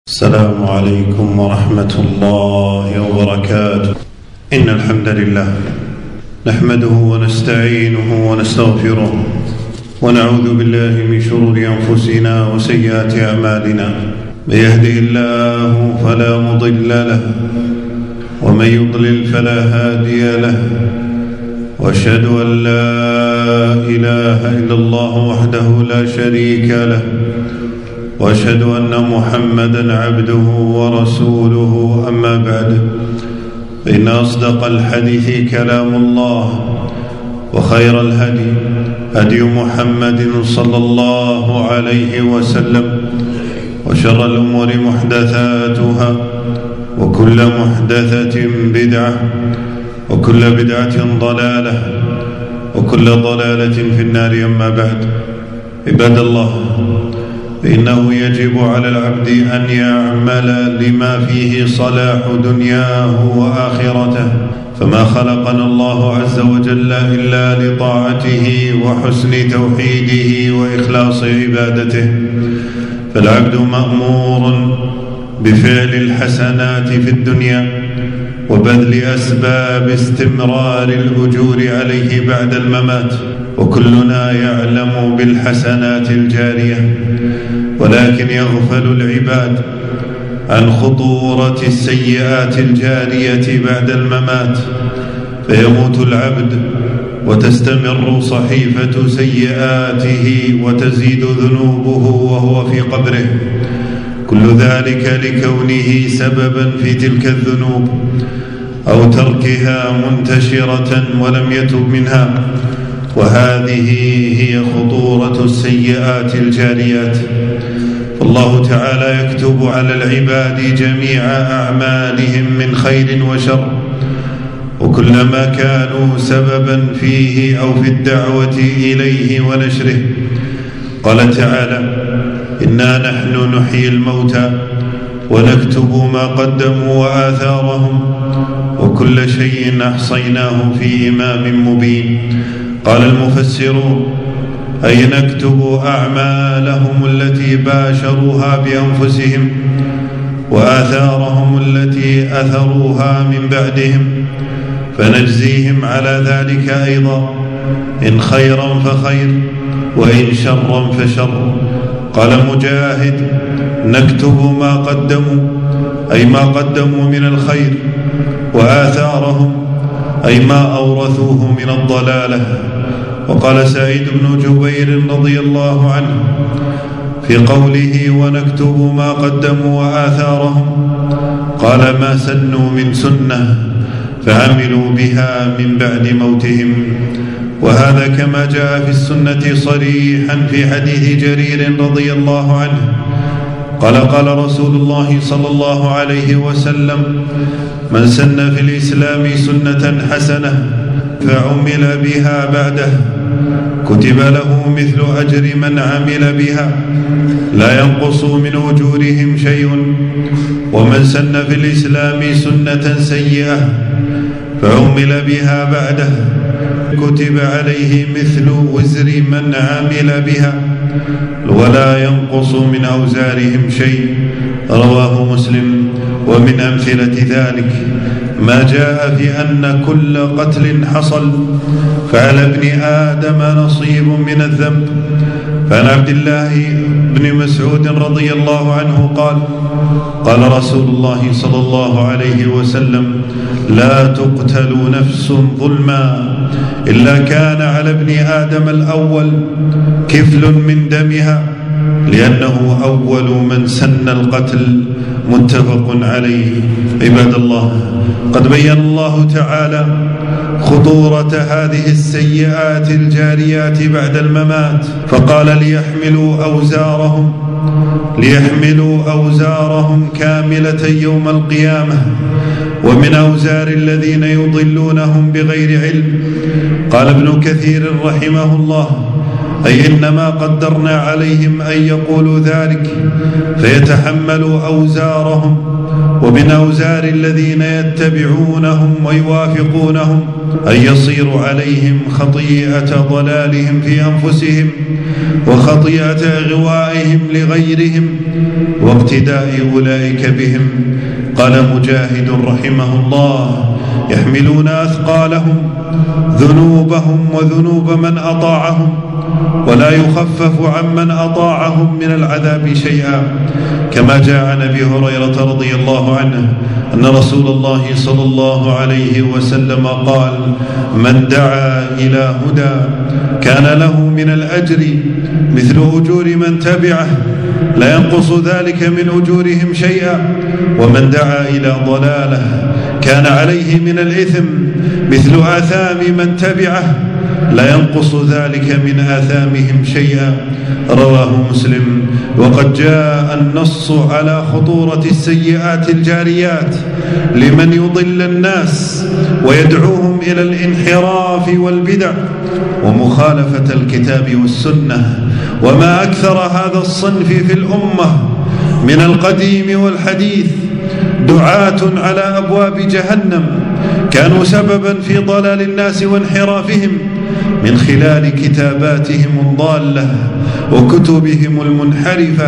السلام عليكم ورحمة الله وبركاته. إن الحمد لله نحمده ونستعينه ونستغفره ونعوذ بالله من شرور أنفسنا وسيئات أعمالنا. من يهده الله فلا مضل له ومن يضلل فلا هادي له، وأشهد أن لا إله إلا الله وحده لا شريك له، وأشهد أن محمدًا عبده ورسوله. أما بعد، فإن أصدق الحديث كلام الله، وخير الهدي هدي محمد صلى الله عليه وسلم، وشر الأمور محدثاتها، وكل محدثة بدعة، وكل بدعة ضلالة، وكل ضلالة في النار. أما بعد، عباد الله، فإنه يجب على العبد أن يعمل لما فيه صلاح دنياه وآخرته، فما خلقنا الله عز وجل إلا لطاعته وحسن توحيده وإخلاص عبادته، فالعبد مأمور بفعل الحسنات في الدنيا وبذل أسباب استمرار الأجور عليه بعد الممات، وكلنا يعلم بالحسنات الجارية، ولكن يغفل العباد عن خطورة السيئات الجارية بعد الممات، فيموت العبد وتستمر صحيفة سيئاته وتزيد ذنوبه وهو في قبره، كل ذلك لكونه سببا في تلك الذنوب أو تركها منتشرة ولم يتب منها. وهذه هي خطورة السيئات الجاريات. فالله تعالى يكتب على العباد جميع أعمالهم من خير وشر، وكلما كانوا سببا فيه أو في الدعوة إليه ونشره. قال تعالى: إنا نحن نحيي الموتى ونكتب ما قدموا وآثارهم وكل شيء أحصيناه في إمام مبين. قال المفسرون: أي نكتب أعمالهم التي باشروها بأنفسهم وآثارهم التي أثروها من بعدهم، فنجزيهم على ذلك أيضا، إن خيرا فخير وإن شرا فشر. قال مجاهد: نكتب ما قدموا، أي ما قدموا من الخير، وآثارهم أي ما أورثوه من الضلالة. وقال سعيد بن جبير رضي الله عنه في قوله: ونكتب ما قدموا وآثارهم، قال: ما سنوا من سنة فعملوا بها من بعد موتهم. وهذا كما جاء في السنة صريحا في حديث جرير رضي الله عنه قال: قال رسول الله صلى الله عليه وسلم: من سن في الإسلام سنة حسنة فعمل بها بعده كتب له مثل أجر من عمل بها لا ينقص من أجورهم شيء. ومن سن في الإسلام سنة سيئة فعمل بها بعده كتب عليه مثل وزر من عمل بها ولا ينقص من أوزارهم شيء. رواه مسلم. ومن أمثلة ذلك ما جاء في أن كل قتل حصل فعلى ابن آدم نصيب من الذنب. فعن عبد الله بن مسعود رضي الله عنه قال: قال رسول الله صلى الله عليه وسلم: لا تقتل نفس ظلما إلا كان على ابن آدم الأول كفل من دمها، لأنه أول من سن القتل. متفق عليه. عباد الله، قد بين الله تعالى خطورة هذه السيئات الجاريات بعد الممات، فقال: ليحملوا أوزارهم كاملة يوم القيامة ومن أوزار الذين يضلونهم بغير علم. قال ابن كثير رحمه الله: أي إنما قدرنا عليهم أن يقولوا ذلك فيتحملوا أوزارهم ومن أوزار الذين يتبعونهم ويوافقونهم أن يصير عليهم خطيئة ضلالهم في أنفسهم وخطيئة إغوائهم لغيرهم واقتداء أولئك بهم. قال مجاهد رحمه الله: يحملون أثقالهم ذنوبهم وذنوب من أطاعهم ولا يخفف عمن أطاعهم من العذاب شيئا. كما جاء عن أبي هريرة رضي الله عنه أن رسول الله صلى الله عليه وسلم قال: من دعا إلى هدى كان له من الأجر مثل أجور من تبعه لا ينقص ذلك من أجورهم شيئا، ومن دعا إلى ضلالة كان عليه من الإثم مثل آثام من تبعه لا ينقص ذلك من آثامهم شيئا. رواه مسلم. وقد جاء النص على خطورة السيئات الجاريات لمن يضل الناس ويدعوهم إلى الانحراف والبدع ومخالفة الكتاب والسنة. وما أكثر هذا الصنف في الأمة من القديم والحديث دعاة على أبواب جهنم كانوا سببا في ضلال الناس وانحرافهم من خلال كتاباتهم الضالة وكتبهم المنحرفة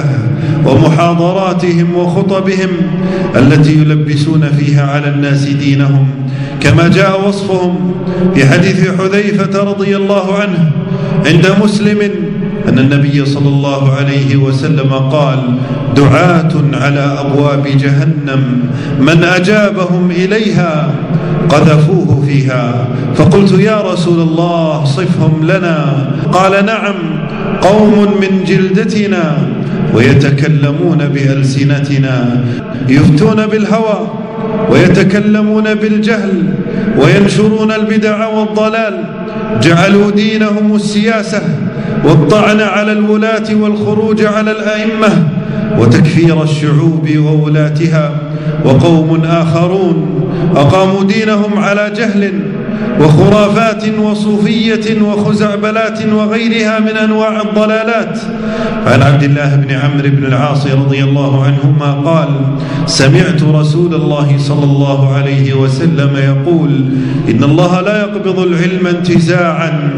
ومحاضراتهم وخطبهم التي يلبسون فيها على الناس دينهم. كما جاء وصفهم في حديث حذيفة رضي الله عنه عند مسلم أن النبي صلى الله عليه وسلم قال: دعاة على أبواب جهنم من أجابهم إليها قذفوه فيها. فقلت: يا رسول الله صفهم لنا. قال: نعم، قوم من جلدتنا ويتكلمون بألسنتنا يفتون بالهوى ويتكلمون بالجهل وينشرون البدع والضلال، جعلوا دينهم السياسة والطعن على الولاة والخروج على الأئمة وتكفير الشعوب وولاتها. وقوم آخرون أقاموا دينهم على جهل وخرافات وصوفية وخزعبلات وغيرها من أنواع الضلالات. عن عبد الله بن عمرو بن العاص رضي الله عنهما قال: سمعت رسول الله صلى الله عليه وسلم يقول: إن الله لا يقبض العلم انتزاعا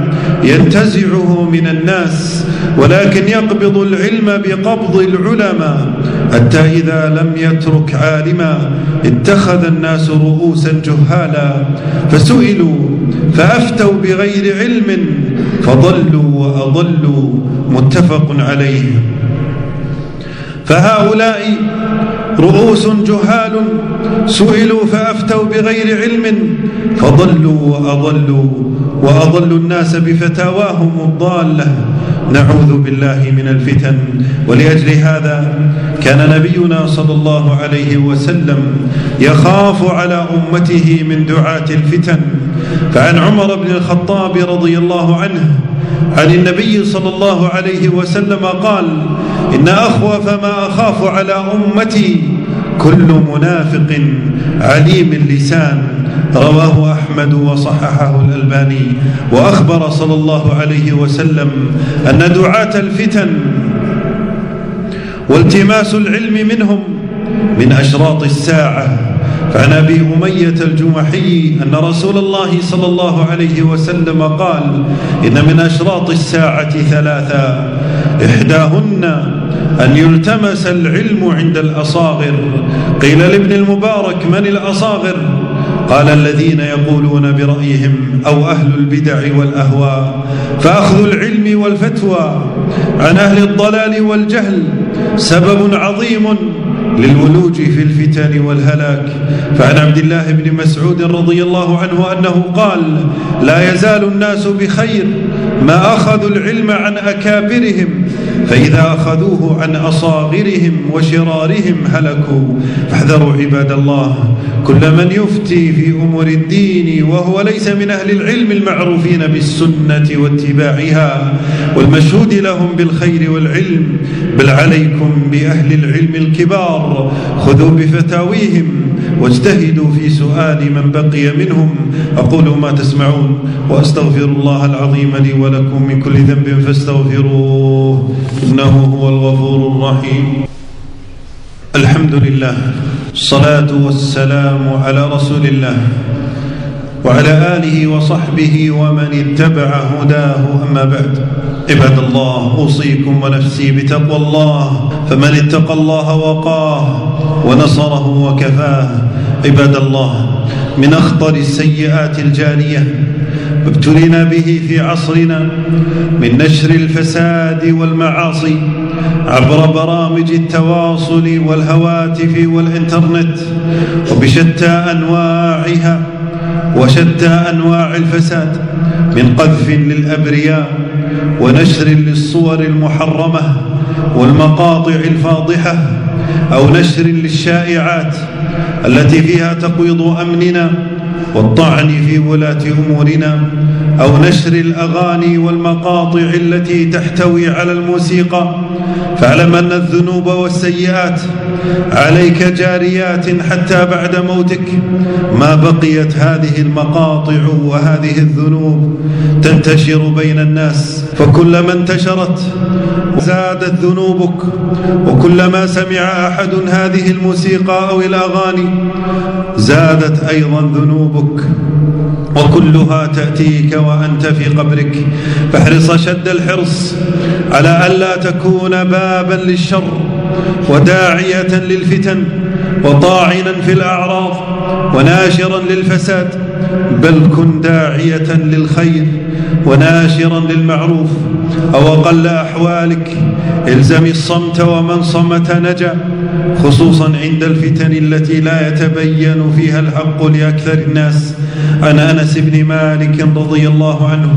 ينتزعه من الناس، ولكن يقبض العلم بقبض العلماء، حتى إذا لم يترك عالما اتخذ الناس رؤوسا جهالا فسئلوا فأفتوا بغير علم فضلوا وأضلوا. متفق عليه. فهؤلاء رؤوس جهال سئلوا فأفتوا بغير علم فضلوا وأضلوا الناس بفتاواهم الضالة. نعوذ بالله من الفتن. ولأجل هذا كان نبينا صلى الله عليه وسلم يخاف على أمته من دعاة الفتن. فعن عمر بن الخطاب رضي الله عنه عن النبي صلى الله عليه وسلم قال: إن أخوف ما أخاف على أمتي كل منافق عليم اللسان. رواه أحمد وصححه الألباني. وأخبر صلى الله عليه وسلم أن دعاة الفتن والتماس العلم منهم من أشراط الساعة. فعن أبي أمية الجمحي أن رسول الله صلى الله عليه وسلم قال: إن من أشراط الساعة ثلاثة، إحداهن أن يلتمس العلم عند الأصاغر. قيل لابن المبارك: من الأصاغر؟ قال: الذين يقولون برأيهم أو أهل البدع والأهواء. فأخذ العلم والفتوى عن أهل الضلال والجهل سبب عظيم للولوج في الفتن والهلاك. فعن عبد الله بن مسعود رضي الله عنه أنه قال: لا يزال الناس بخير ما أخذوا العلم عن أكابرهم، فإذا أخذوه عن أصاغرهم وشرارهم هلكوا. فاحذروا عباد الله كل من يفتي في أمور الدين وهو ليس من أهل العلم المعروفين بالسنة واتباعها والمشهود لهم بالخير والعلم، بل عليكم بأهل العلم الكبار، خذوا بفتاويهم واجتهدوا في سؤال من بقي منهم. أقول ما تسمعون وأستغفر الله العظيم لي ولكم من كل ذنب فاستغفروه إنه هو الغفور الرحيم. الحمد لله، الصلاة والسلام على رسول الله وعلى آله وصحبه ومن اتبع هداه، أما بعد. عباد الله، أوصيكم ونفسي بتقوى الله، فمن اتقى الله وقاه ونصره وكفاه. عباد الله، من أخطر السيئات الجارية ما ابتلينا به في عصرنا من نشر الفساد والمعاصي عبر برامج التواصل والهواتف والإنترنت وبشتى أنواعها وشتى أنواع الفساد، من قذف للأبرياء ونشر للصور المحرمة والمقاطع الفاضحة، أو نشر للشائعات التي فيها تقويض أمننا والطعن في ولاة أمورنا، أو نشر الأغاني والمقاطع التي تحتوي على الموسيقى. فاعلم أن الذنوب والسيئات عليك جاريات حتى بعد موتك، ما بقيت هذه المقاطع وهذه الذنوب تنتشر بين الناس، فكلما انتشرت زادت ذنوبك، وكلما سمع أحد هذه الموسيقى أو الأغاني زادت أيضا ذنوبك، وكلها تأتيك وأنت في قبرك. فاحرص شد الحرص على ألا تكون بابا للشر وداعية للفتن وطاعنا في الأعراض وناشرا للفساد، بل كن داعية للخير وناشرا للمعروف. أو أقل أحوالك الزم الصمت، ومن صمت نجا، خصوصا عند الفتن التي لا يتبين فيها الحق لأكثر الناس. عن أنس بن مالك رضي الله عنه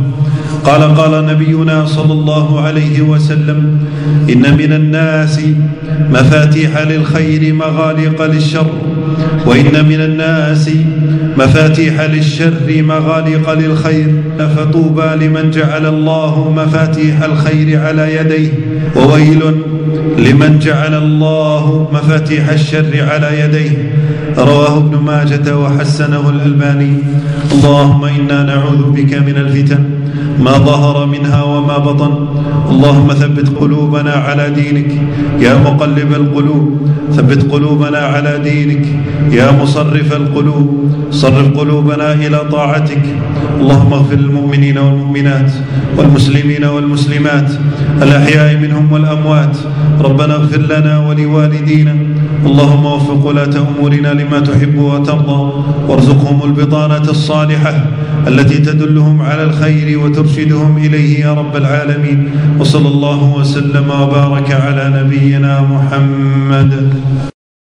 قال نبينا صلى الله عليه وسلم: إن من الناس مفاتيح للخير مغاليق للشر، وإن من الناس مفاتيح للشر مغاليق للخير، فطوبى لمن جعل الله مفاتيح الخير على يديه، وويل لمن جعل الله مفاتيح الشر على يديه. رواه ابن ماجة وحسنه الألباني. اللهم إنا نعوذ بك من الفتن ما ظهر منها وما بطن. اللهم ثبت قلوبنا على دينك يا مقلب القلوب، ثبت قلوبنا على دينك يا مصرف القلوب، صرف قلوبنا إلى طاعتك. اللهم اغفر للمؤمنين والمؤمنات والمسلمين والمسلمات الأحياء منهم والأموات. ربنا اغفر لنا ولوالدينا. اللهم وفق ولاة أمورنا لما تحب وترضى، وارزقهم البطانة الصالحة التي تدلهم على الخير وترشدهم إليه يا رب العالمين. وصلى الله وسلم وبارك على نبينا محمد.